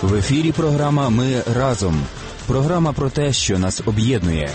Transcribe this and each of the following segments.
В ефірі програма «Ми разом». Програма про те, що нас об'єднує.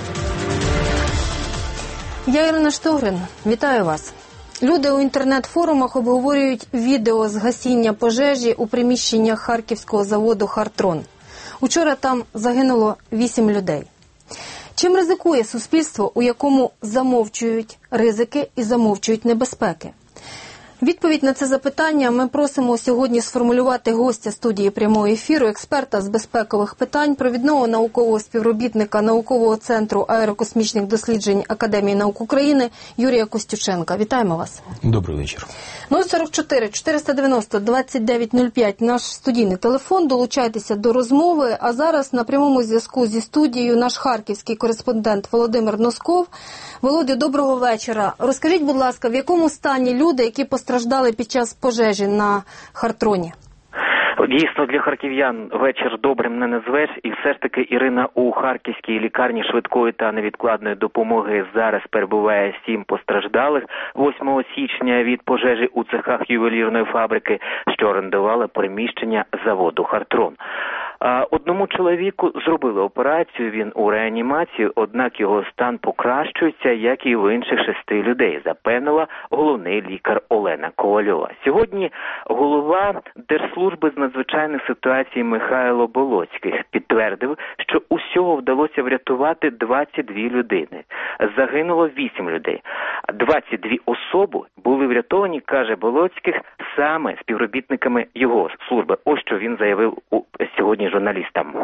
Я Ірина Штогрин. Вітаю вас. Люди у інтернет-форумах обговорюють відео з гасіння пожежі у приміщеннях харківського заводу «Хартрон». Учора там загинуло 8 людей. Чим ризикує суспільство, у якому замовчують ризики і замовчують небезпеки? Відповідь на це запитання ми просимо сьогодні сформулювати гостя студії прямого ефіру, експерта з безпекових питань, провідного наукового співробітника Наукового центру аерокосмічних досліджень Академії наук України Юрія Костюченка. Вітаємо вас. Добрий вечір. 044 490 2905 наш студійний телефон. Долучайтеся до розмови. А зараз на прямому зв'язку зі студією наш харківський кореспондент Володимир Носков. Володя, доброго вечора. Розкажіть, будь ласка, в якому стані люди, які постраждали під час пожежі на Хартроні? Дійсно, для харків'ян вечір добрим не назвеш. І все ж таки, Ірина, у Харківській лікарні швидкої та невідкладної допомоги зараз перебуває 7 постраждалих 8 січня від пожежі у цехах ювелірної фабрики, що орендувала приміщення заводу «Хартрон». Одному чоловіку зробили операцію, він у реанімації, однак його стан покращується, як і в інших 6 людей, запевнила головний лікар Олена Ковальова. Сьогодні голова Держслужби з надзвичайних ситуацій Михайло Болоцький підтвердив, що усього вдалося врятувати 22 людини. Загинуло 8 людей. 22 особи були врятовані, каже Болоцький, саме співробітниками його служби. Ось що він заявив сьогодні журналістам.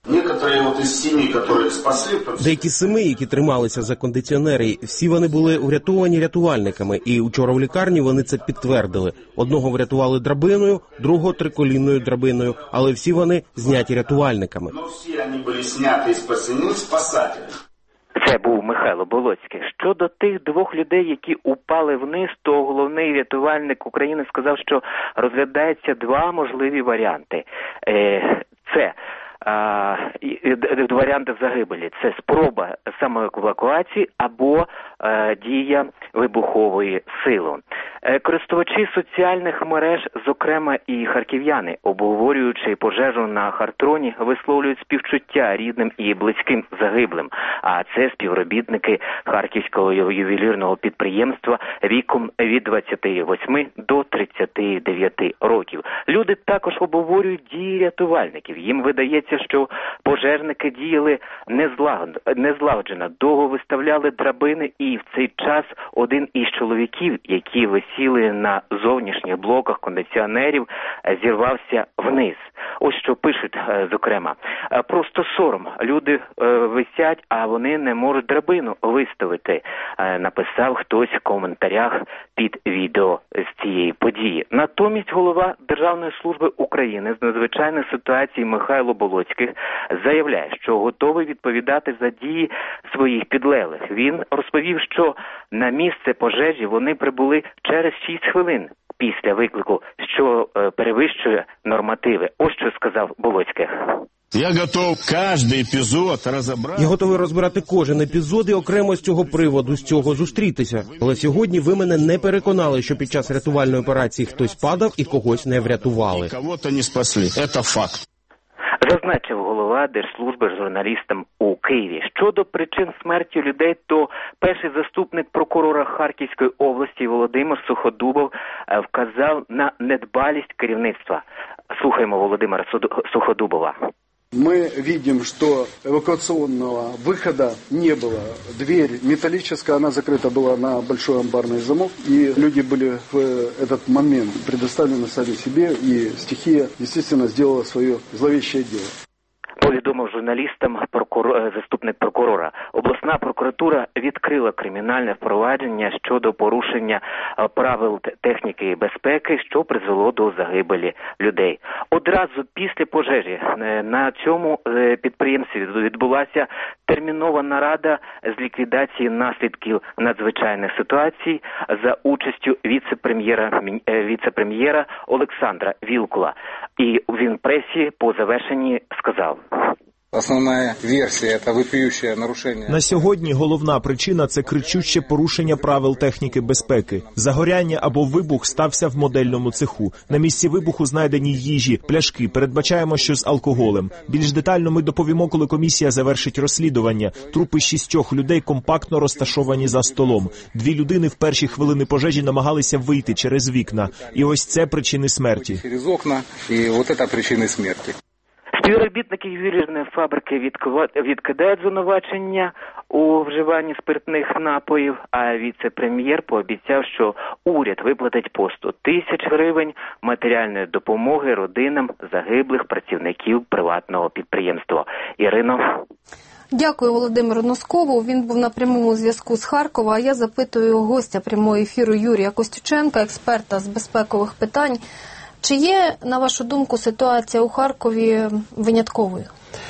Деякі з 7, які трималися за кондиціонери, всі вони були врятовані рятувальниками. І вчора в лікарні вони це підтвердили. Одного врятували драбиною, другого триколінною драбиною, але всі вони зняті рятувальниками. Це був Михайло Болоцький. Щодо тих 2 людей, які упали вниз, то головний рятувальник України сказав, що розглядається 2 можливі варіанти. Це варіанти загибелі. Це спроба самоевакуації або дія вибухової сили. Користувачі соціальних мереж, зокрема і харків'яни, обговорюючи пожежу на Хартроні, висловлюють співчуття рідним і близьким загиблим. А це співробітники харківського ювелірного підприємства віком від 28 до 39 років. Люди також обговорюють дії рятувальників. Їм видається, що пожежники діяли незлагоджено, довго виставляли драбини, і в цей час один із чоловіків, які висіли на зовнішніх блоках кондиціонерів, зірвався вниз. Ось що пишуть, зокрема. Просто сором. Люди висять, а вони не можуть драбину виставити, написав хтось в коментарях під відео з цієї події. Натомість голова Державної служби України з надзвичайних ситуацій Михайло Болоцький заявляє, що готовий відповідати за дії своїх підлеглих. Він розповів, що на місце пожежі вони прибули через 6 хвилин після виклику, що перевищує нормативи. Ось що сказав Болоцький. Я готовий розбирати кожен епізод і окремо з цього приводу, з цього зустрітися. Але сьогодні ви мене не переконали, що під час рятувальної операції хтось падав і когось не врятували. Це факт. Зазначив голова Держслужби журналістам у Києві. Щодо причин смерті людей, то перший заступник прокурора Харківської області Володимир Суходубов вказав на недбалість керівництва. Слухаємо Володимира Суходубова. Мы видим, что эвакуационного выхода не было. Дверь металлическая, она закрыта была на большой амбарный замок, и люди были в этот момент предоставлены сами себе, и стихия, естественно, сделала свое зловещее дело. Повідомив журналістам заступник прокурора. Обласна прокуратура відкрила кримінальне впровадження щодо порушення правил техніки і безпеки, що призвело до загибелі людей. Одразу після пожежі на цьому підприємстві відбулася термінова нарада з ліквідації наслідків надзвичайних ситуацій за участю віце-прем'єра Олександра Вілкула. І він пресі по завершенні сказав. Основна версія – це вопиющее нарушення. На сьогодні головна причина – це кричуще порушення правил техніки безпеки. Загоряння або вибух стався в модельному цеху. На місці вибуху знайдені їжі, пляшки. Передбачаємо, що з алкоголем. Більш детально ми доповімо, коли комісія завершить розслідування. Трупи 6 людей компактно розташовані за столом. 2 людини в перші хвилини пожежі намагалися вийти через вікна. І ось це причини смерті. Через окна, і ось це причини смерті. Співробітники ювелірної фабрики відкидають звинувачення у вживанні спиртних напоїв, а віце-прем'єр пообіцяв, що уряд виплатить по 100 тисяч гривень матеріальної допомоги родинам загиблих працівників приватного підприємства. Ірино. Дякую Володимиру Носкову. Він був на прямому зв'язку з Харкова. А я запитую гостя прямого ефіру Юрія Костюченка, експерта з безпекових питань. Чи є, на вашу думку, ситуація у Харкові винятковою?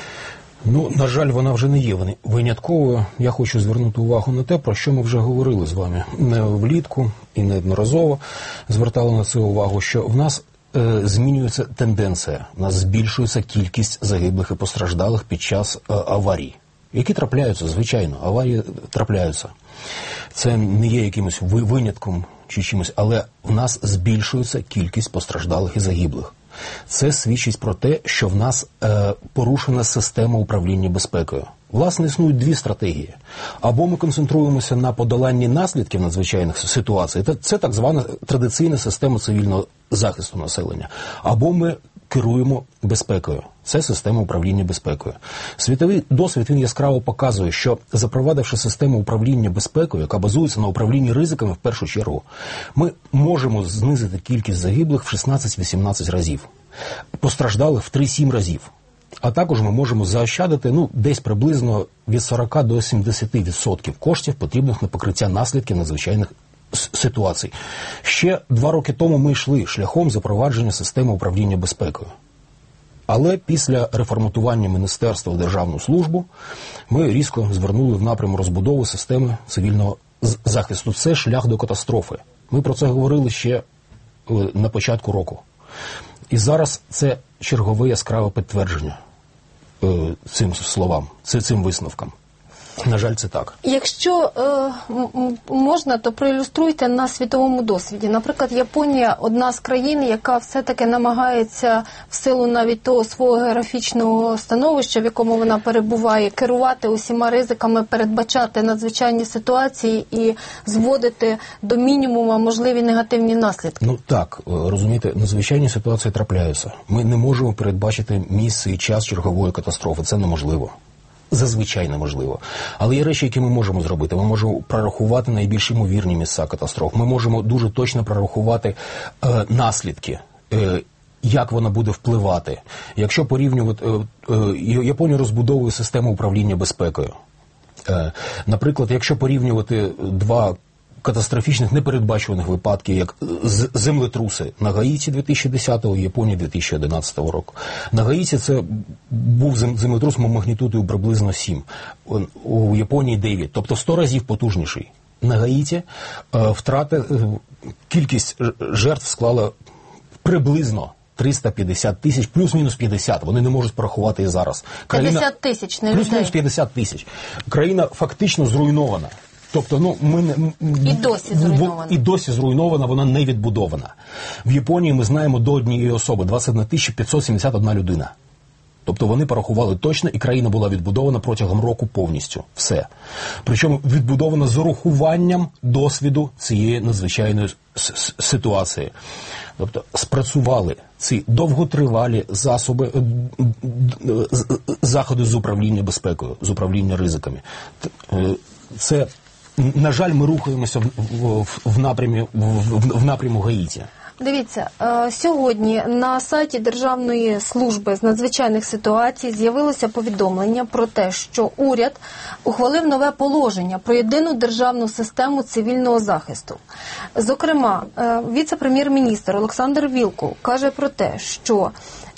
На жаль, вона вже не є винятковою. Я хочу звернути увагу на те, про що ми вже говорили з вами влітку і неодноразово звертали на це увагу, що в нас змінюється тенденція, в нас збільшується кількість загиблих і постраждалих під час аварій, які трапляються, звичайно, аварії трапляються. Це не є якимось винятком чи чимось, але в нас збільшується кількість постраждалих і загиблих. Це свідчить про те, що в нас порушена система управління безпекою. Власне, існують 2 стратегії. Або ми концентруємося на подоланні наслідків надзвичайних ситуацій, це так звана традиційна система цивільного захисту населення, або ми керуємо безпекою. Це система управління безпекою. Світовий досвід, він яскраво показує, що запровадивши систему управління безпекою, яка базується на управлінні ризиками в першу чергу, ми можемо знизити кількість загиблих в 16-18 разів, постраждалих в 3-7 разів. А також ми можемо заощадити десь приблизно від 40 до 70% коштів, потрібних на покриття наслідків надзвичайних ситуацій. Ще 2 роки тому ми йшли шляхом запровадження системи управління безпекою. Але після реформатування Міністерства в державну службу ми різко звернули в напряму розбудови системи цивільного захисту. Це шлях до катастрофи. Ми про це говорили ще на початку року. І зараз це чергове яскраве підтвердження цим словам, цим висновкам. На жаль, це так. Якщо можна, то проілюструйте на світовому досвіді. Наприклад, Японія – одна з країн, яка все-таки намагається в силу навіть того свого географічного становища, в якому вона перебуває, керувати усіма ризиками, передбачати надзвичайні ситуації і зводити до мінімуму можливі негативні наслідки. Так, розумієте, надзвичайні ситуації трапляються. Ми не можемо передбачити місце і час чергової катастрофи. Це неможливо. Зазвичай неможливо. Але є речі, які ми можемо зробити. Ми можемо прорахувати найбільш ймовірні місця катастроф. Ми можемо дуже точно прорахувати наслідки, як вона буде впливати. Якщо порівнювати, Японія розбудовує систему управління безпекою. Наприклад, якщо порівнювати 2 катастрофічних непередбачуваних випадки, як землетруси на Гаїті 2010-го і Японії 2011 року. На Гаїті це був землетрус магнітудою приблизно 7, у Японії 9, тобто 100 разів потужніший. На Гаїті кількість жертв склала приблизно 350 тисяч, плюс-мінус 50. Вони не можуть порахувати і зараз. 50 тисяч, не людей. Плюс-мінус 50 тисяч. Країна фактично зруйнована. Тобто, і досі зруйнована, вона не відбудована. В Японії ми знаємо до однієї особи 21 571 людина. Тобто вони порахували точно, і країна була відбудована протягом року повністю. Все. Причому відбудована з урахуванням досвіду цієї надзвичайної ситуації. Тобто спрацювали ці довготривалі заходи з управління безпекою, з управління ризиками. Це, на жаль, ми рухаємося в напряму Гаїті. Дивіться, сьогодні на сайті Державної служби з надзвичайних ситуацій з'явилося повідомлення про те, що уряд ухвалив нове положення про єдину державну систему цивільного захисту. Зокрема, віце-прем'єр-міністр Олександр Вілкул каже про те, що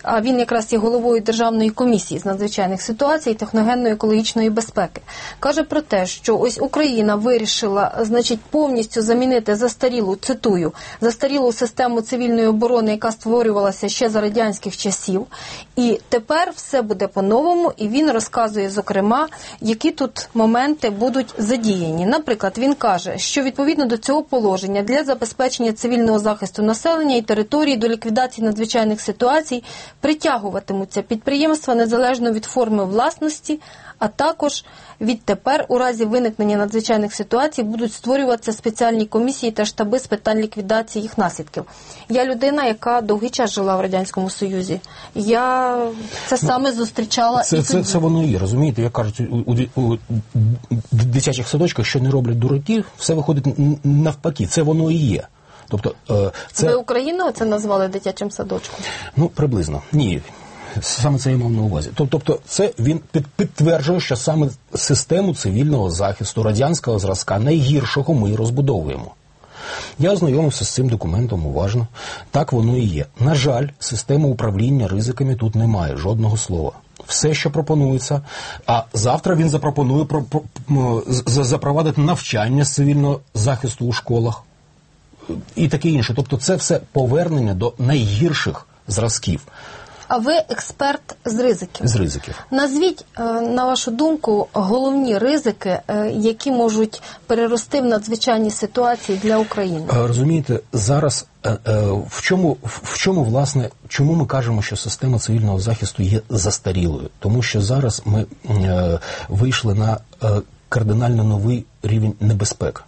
а він якраз є головою Державної комісії з надзвичайних ситуацій і техногенної екологічної безпеки, каже про те, що ось Україна вирішила, значить, повністю замінити застарілу, цитую, застарілу систему цивільної оборони, яка створювалася ще за радянських часів, і тепер все буде по-новому, і він розказує, зокрема, які тут моменти будуть задіяні. Наприклад, він каже, що відповідно до цього положення для забезпечення цивільного захисту населення і території до ліквідації надзвичайних ситуацій притягуватимуться підприємства незалежно від форми власності, а також відтепер у разі виникнення надзвичайних ситуацій будуть створюватися спеціальні комісії та штаби з питань ліквідації їх наслідків. Я людина, яка довгий час жила в Радянському Союзі. Я це саме зустрічала і тоді. Це воно і є, розумієте, як кажуть, у дитячих садочках, що не роблять дураки, все виходить навпаки, це воно і є. Тобто, Ви Україну це назвали дитячим садочком? Ну, приблизно. Ні. Саме це я мав на увазі. Тобто це він підтверджує, що саме систему цивільного захисту радянського зразка найгіршого ми розбудовуємо. Я ознайомився з цим документом уважно. Так воно і є. На жаль, системи управління ризиками тут немає жодного слова. Все, що пропонується, а завтра він запропонує запровадити навчання з цивільного захисту у школах і таке інше. Тобто це все повернення до найгірших зразків. А ви експерт з ризиків. З ризиків. Назвіть, на вашу думку, головні ризики, які можуть перерости в надзвичайні ситуації для України. Розумієте, зараз в чому, власне, чому ми кажемо, що система цивільного захисту є застарілою? Тому що зараз ми вийшли на кардинально новий рівень небезпек.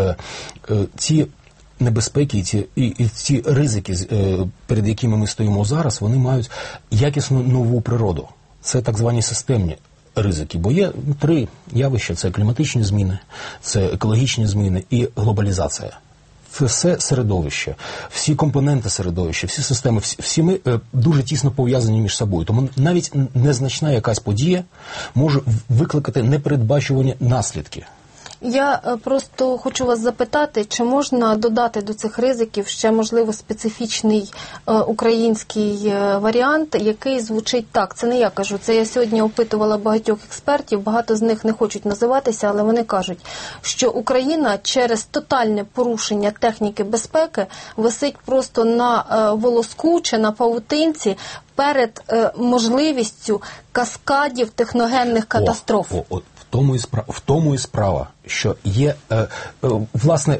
Ці небезпеки і ці ризики, перед якими ми стоїмо зараз, вони мають якісно нову природу. Це так звані системні ризики. Бо є три явища. Це кліматичні зміни, це екологічні зміни і глобалізація. Все середовище, всі компоненти середовища, всі системи, всі ми дуже тісно пов'язані між собою. Тому навіть незначна якась подія може викликати непередбачувані наслідки. Я просто хочу вас запитати, чи можна додати до цих ризиків ще, можливо, специфічний український варіант, який звучить так. Це не я кажу, це я сьогодні опитувала багатьох експертів, багато з них не хочуть називатися, але вони кажуть, що Україна через тотальне порушення техніки безпеки висить просто на волоску чи на павутинці перед можливістю каскадів техногенних катастроф. В тому і справа, що є, власне,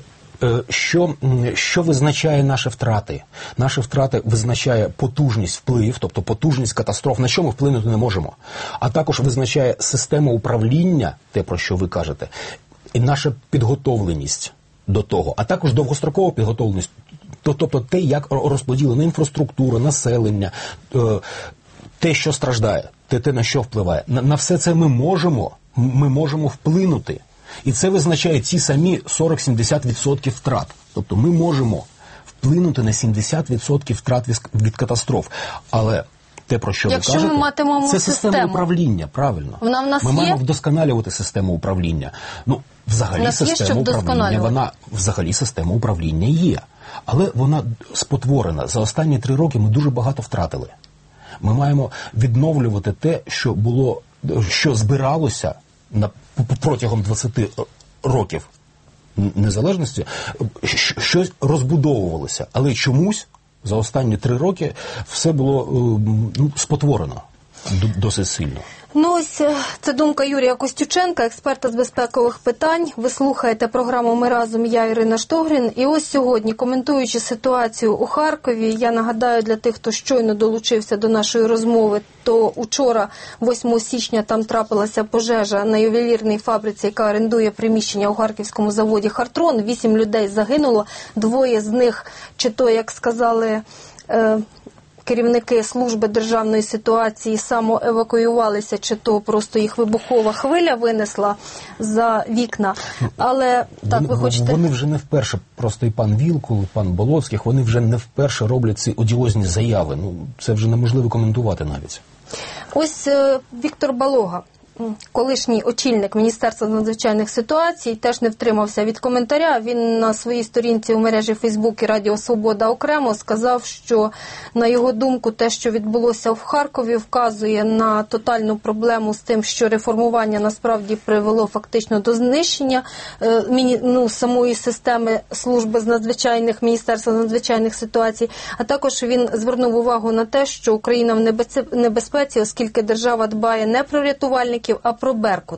що визначає наші втрати? Наші втрати визначає потужність вплив, тобто потужність катастроф, на що ми вплинути не можемо. А також визначає система управління, те, про що ви кажете, і наша підготовленість до того, а також довгострокова підготовленість, тобто те, як розподілена інфраструктура, населення, те, що страждає, те, на що впливає. На все це ми можемо вплинути. І це визначає ті самі 40-70% втрат. Тобто ми можемо вплинути на 70% втрат від катастроф. Але те, про що якщо ви кажете, ми матимемо це система управління, правильно. Вона в нас ми є? маємо вдосконалювати систему управління. Ну, взагалі система управління є. Але вона спотворена. За останні 3 роки ми дуже багато втратили. Ми маємо відновлювати те, що збиралося протягом 20 років незалежності, щось розбудовувалося. Але чомусь за останні 3 роки все було спотворено досить сильно. Ну ось це думка Юрія Костюченка, експерта з безпекових питань. Ви слухаєте програму «Ми разом», я Ірина Штогрін. І ось сьогодні, коментуючи ситуацію у Харкові, я нагадаю для тих, хто щойно долучився до нашої розмови, то учора, 8 січня, там трапилася пожежа на ювелірній фабриці, яка орендує приміщення у харківському заводі «Хартрон». 8 людей загинуло, 2 з них, чи то, як сказали керівники служби державної ситуації, самоевакуювалися, чи то просто їх вибухова хвиля винесла за вікна. Але так, ви хочете... Вони вже не вперше, просто і пан Вілкул, і пан Болоцьких, вони вже не вперше роблять ці одіозні заяви. Ну, це вже неможливо коментувати навіть. Ось Віктор Балога колишній очільник Міністерства з надзвичайних ситуацій, теж не втримався від коментаря. Він на своїй сторінці у мережі Фейсбук і Радіо Свобода окремо сказав, що, на його думку, те, що відбулося в Харкові, вказує на тотальну проблему з тим, що реформування насправді привело фактично до знищення самої системи служби з надзвичайних, Міністерства з надзвичайних ситуацій. А також він звернув увагу на те, що Україна в небезпеці, оскільки держава дбає не про рятувальників, а про Беркут.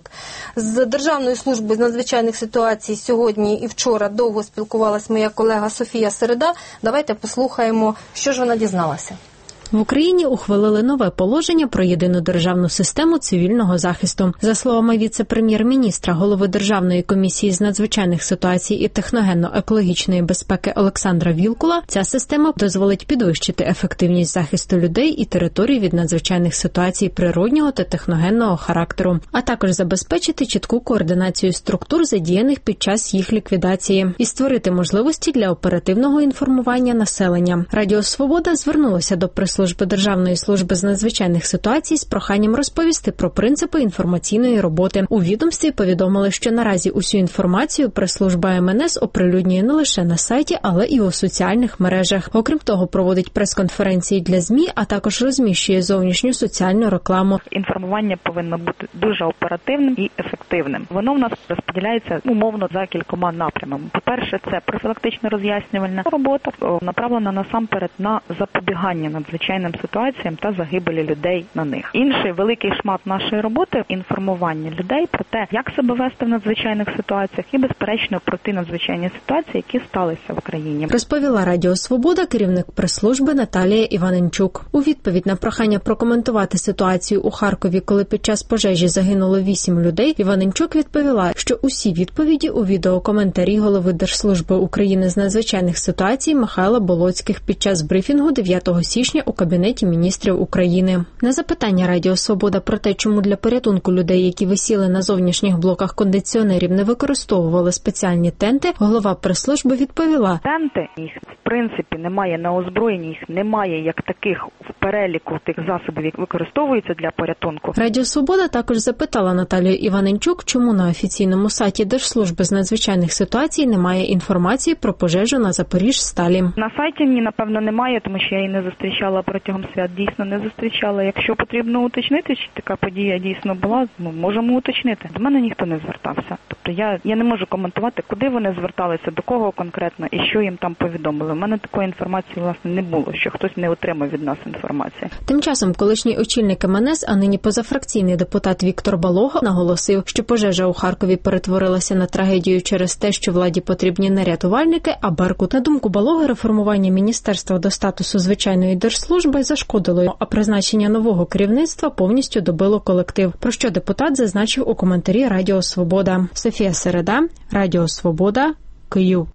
З Державною службою з надзвичайних ситуацій сьогодні і вчора довго спілкувалась моя колега Софія Середа. Давайте послухаємо, що ж вона дізналася. В Україні ухвалили нове положення про єдину державну систему цивільного захисту. За словами віце-прем'єр-міністра, голови Державної комісії з надзвичайних ситуацій і техногенно-екологічної безпеки Олександра Вілкула, ця система дозволить підвищити ефективність захисту людей і територій від надзвичайних ситуацій природнього та техногенного характеру, а також забезпечити чітку координацію структур, задіяних під час їх ліквідації, і створити можливості для оперативного інформування населення. Радіо Свобода звернулося до прес-служби Державної служби з надзвичайних ситуацій з проханням розповісти про принципи інформаційної роботи. У відомстві повідомили, що наразі усю інформацію прес-служба МНС оприлюднює не лише на сайті, але і у соціальних мережах. Окрім того, проводить прес-конференції для ЗМІ, а також розміщує зовнішню соціальну рекламу. Інформування повинно бути дуже оперативним і ефективним. Воно в нас розподіляється умовно за кількома напрямами. По-перше, це профілактично роз'яснювальна робота, направлена насамперед на запобігання надзвичайним ситуаціям та загибелі людей на них. Інший великий шмат нашої роботи – інформування людей про те, як себе вести в надзвичайних ситуаціях і, безперечно, про ті надзвичайні ситуації, які сталися в країні. Розповіла Радіо Свобода керівник прес-служби Наталія Іваненчук. У відповідь на прохання прокоментувати ситуацію у Харкові, коли під час пожежі загинуло 8 людей, Іваненчук відповіла, що усі відповіді у відеокоментарі голови Держслужби України з надзвичайних ситуацій Михайла Болоцьких під час брифінгу 9 січня у Кабінеті міністрів України. На запитання Радіо Свобода про те, чому для порятунку людей, які висіли на зовнішніх блоках кондиціонерів, не використовували спеціальні тенти, голова прес-служби відповіла: тенти, їх в принципі немає на озброєнні, їх немає як таких в переліку тих засобів, які використовуються для порятунку. Радіо Свобода також запитала Наталію Іваненчук, чому на офіційному сайті Держслужби з надзвичайних ситуацій немає інформації про пожежу на Запоріжсталі. На сайті ні, напевно, немає, тому що я її не зустрічала протягом свят, дійсно не зустрічала. Якщо потрібно уточнити, чи така подія дійсно була, можемо уточнити. До мене ніхто не звертався. Тобто я не можу коментувати, куди вони зверталися, до кого конкретно і що їм там повідомили. У мене такої інформації, власне, не було, що хтось не отримав від нас інформації. Тим часом колишній очільник МНС, а нині позафракційний депутат Віктор Балога наголосив, що пожежа у Харкові перетворилася на трагедію через те, що владі потрібні не рятувальники, а Беркут. На думку Балоги, реформування міністерства до статусу звичайної держслужби зашкодило, а призначення нового керівництва повністю добило колектив, про що депутат зазначив у коментарі Радіо Свобода. Софія Середа, Радіо Свобода, Київ.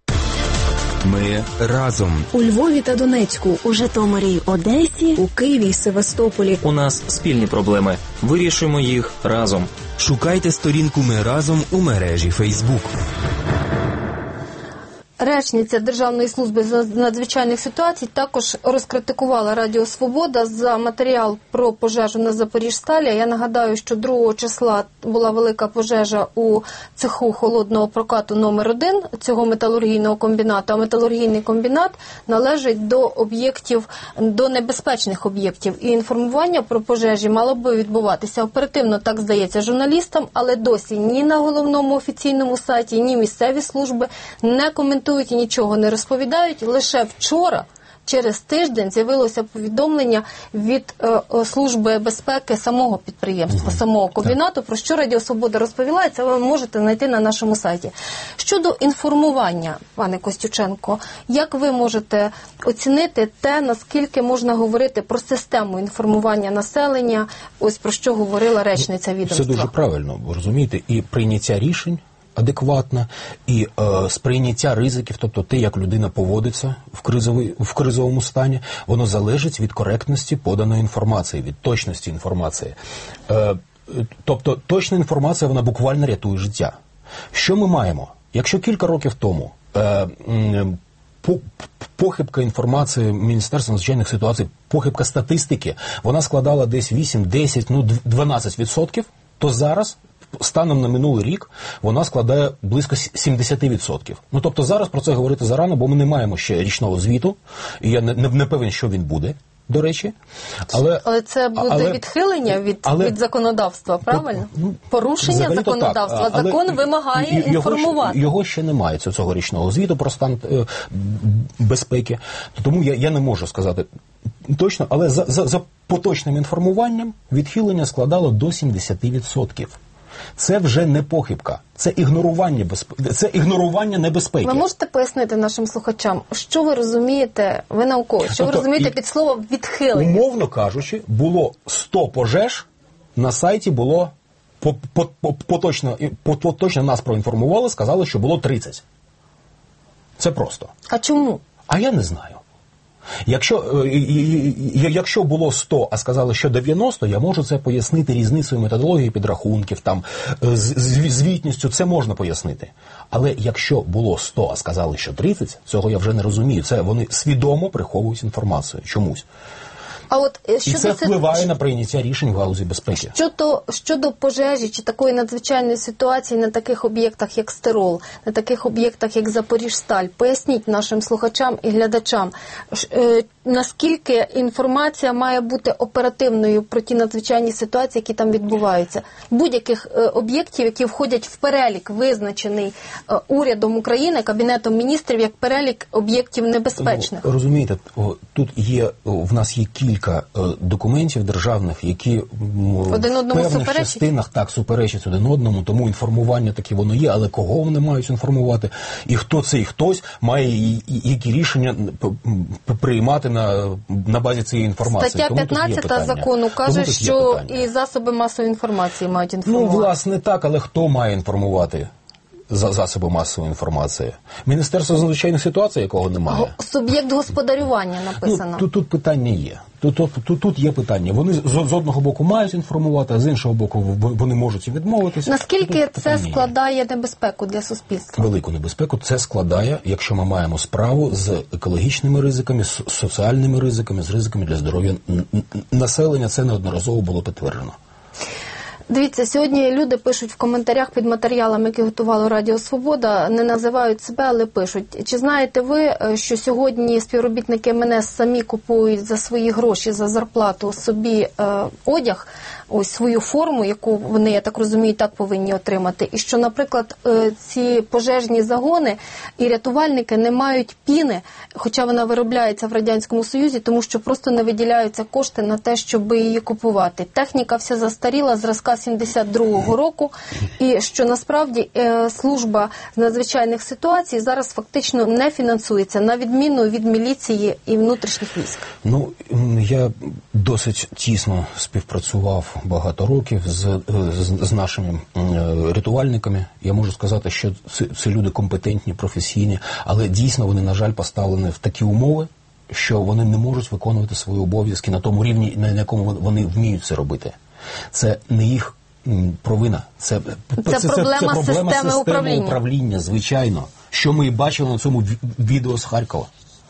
Ми разом. У Львові та Донецьку, у Житомирі, Одесі, у Києві, Севастополі. У нас спільні проблеми. Вирішуємо їх разом. Шукайте сторінку «Ми разом» у мережі Фейсбук. Речниця Державної служби з надзвичайних ситуацій також розкритикувала Радіо Свобода за матеріал про пожежу на Запоріжсталі. Я нагадаю, що 2 числа була велика пожежа у цеху холодного прокату номер 1 цього металургійного комбінату. А металургійний комбінат належить до об'єктів, до небезпечних об'єктів. І інформування про пожежі мало би відбуватися оперативно, так здається, журналістам, але досі ні на головному офіційному сайті, ні місцеві служби не коментують і нічого не розповідають. Лише вчора, через тиждень, з'явилося повідомлення від Служби безпеки самого підприємства, самого комбінату, про що Радіо Свобода розповіла, і це ви можете знайти на нашому сайті. Щодо інформування, пане Костюченко, як ви можете оцінити те, наскільки можна говорити про систему інформування населення, ось про що говорила речниця відомства? Це дуже правильно, ви розумієте, і прийняття рішень адекватно, і сприйняття ризиків, тобто те, як людина поводиться в кризовому стані, воно залежить від коректності поданої інформації, від точності інформації. Тобто точна інформація, вона буквально рятує життя. Що ми маємо? Якщо кілька років тому похибка інформації Міністерства надзвичайних ситуацій, похибка статистики, вона складала десь 8, 10, 12%, то зараз, станом на минулий рік, вона складає близько 70%. Ну, тобто зараз про це говорити зарано, бо ми не маємо ще річного звіту, і я не певен, що він буде, до речі. Але це буде відхилення від законодавства, правильно? Порушення законодавства. Закон вимагає інформувати. Його ще немає, цього річного звіту про стан безпеки. Тому я не можу сказати точно, але за поточним інформуванням відхилення складало до 70%. Це вже не похибка, це ігнорування небезпеки. Ви можете пояснити нашим слухачам, що ви розумієте, ви науковець, що ви розумієте під словом відхилення? Умовно кажучи, було 100 пожеж, на сайті було поточно нас проінформували, сказали, що було 30. Це просто. А чому? А я не знаю. Якщо було 100, а сказали, що 90, я можу це пояснити різницею методології підрахунків, там, звітністю, це можна пояснити. Але якщо було 100, а сказали, що 30, цього я вже не розумію. Це вони свідомо приховують інформацію чомусь. І це впливає на прийняття рішень в галузі безпеки. Щодо пожежі чи такої надзвичайної ситуації на таких об'єктах, як Стирол, на таких об'єктах, як Запоріжсталь, поясніть нашим слухачам і глядачам, наскільки інформація має бути оперативною про ті надзвичайні ситуації, які там відбуваються. Будь-яких об'єктів, які входять в перелік, визначений урядом України, Кабінетом міністрів, як перелік об'єктів небезпечних. Розумієте, тут в нас є кілька документів державних, які в певних частинах суперечать один одному, тому інформування таке воно є, але кого вони мають інформувати, і хто цей хтось має які рішення приймати на базі цієї інформації. Стаття 15 закону каже, що і засоби масової інформації мають інформувати. Ну, власне, так, але хто має інформувати засоби масової інформації? Міністерство з надзвичайних ситуацій, якого немає? Суб'єкт господарювання написано. Тут питання є. Тут є питання. Вони з одного боку мають інформувати, а з іншого боку вони можуть і відмовитися. Наскільки це складає небезпеку для суспільства? Велику небезпеку це складає, якщо ми маємо справу з екологічними ризиками, з соціальними ризиками, з ризиками для здоров'я населення. Це неодноразово було підтверджено. Дивіться, сьогодні люди пишуть в коментарях під матеріалами, які готувало Радіо Свобода, не називають себе, але пишуть. Чи знаєте ви, що сьогодні співробітники МНС самі купують за свої гроші, за зарплату собі одяг, ось свою форму, яку вони, я так розумію, так повинні отримати. І що, наприклад, ці пожежні загони і рятувальники не мають піни, хоча вона виробляється в Радянському Союзі, тому що просто не виділяються кошти на те, щоб її купувати. Техніка вся застаріла, зразка 72-го року, і що насправді служба з надзвичайних ситуацій зараз фактично не фінансується, на відміну від міліції і внутрішніх військ. Ну, я досить тісно співпрацював багато років з нашими рятувальниками. Я можу сказати, що це люди компетентні, професійні, але дійсно вони, на жаль, поставлені в такі умови, що вони не можуть виконувати свої обов'язки на тому рівні, на якому вони вміють це робити. Це не їх провина. Це проблема системи управління, звичайно. Що ми і бачили на цьому відео з Харкова.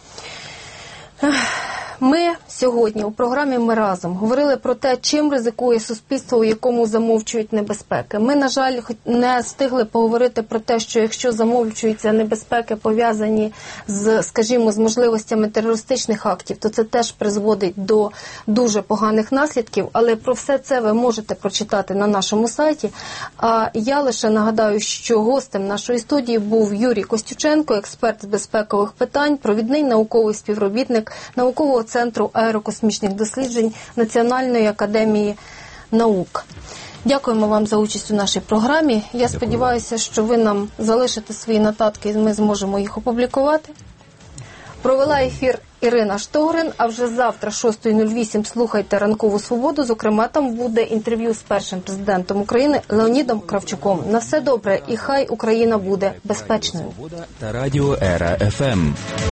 Ми сьогодні у програмі «Ми разом» говорили про те, чим ризикує суспільство, у якому замовчують небезпеки. Ми, на жаль, не встигли поговорити про те, що якщо замовчуються небезпеки, пов'язані з, скажімо, з можливостями терористичних актів, то це теж призводить до дуже поганих наслідків. Але про все це ви можете прочитати на нашому сайті. А я лише нагадаю, що гостем нашої студії був Юрій Костюченко, експерт з безпекових питань, провідний науковий співробітник Наукового центру аерокосмічних досліджень Національної академії наук. Дякуємо вам за участь у нашій програмі. Я сподіваюся, що ви нам залишите свої нотатки і ми зможемо їх опублікувати. Провела ефір Ірина Штогрин, а вже завтра, 6:08, слухайте «Ранкову свободу». Зокрема, там буде інтерв'ю з першим президентом України Леонідом Кравчуком. На все добре і хай Україна буде безпечною. Та Радіо Ера ФМ.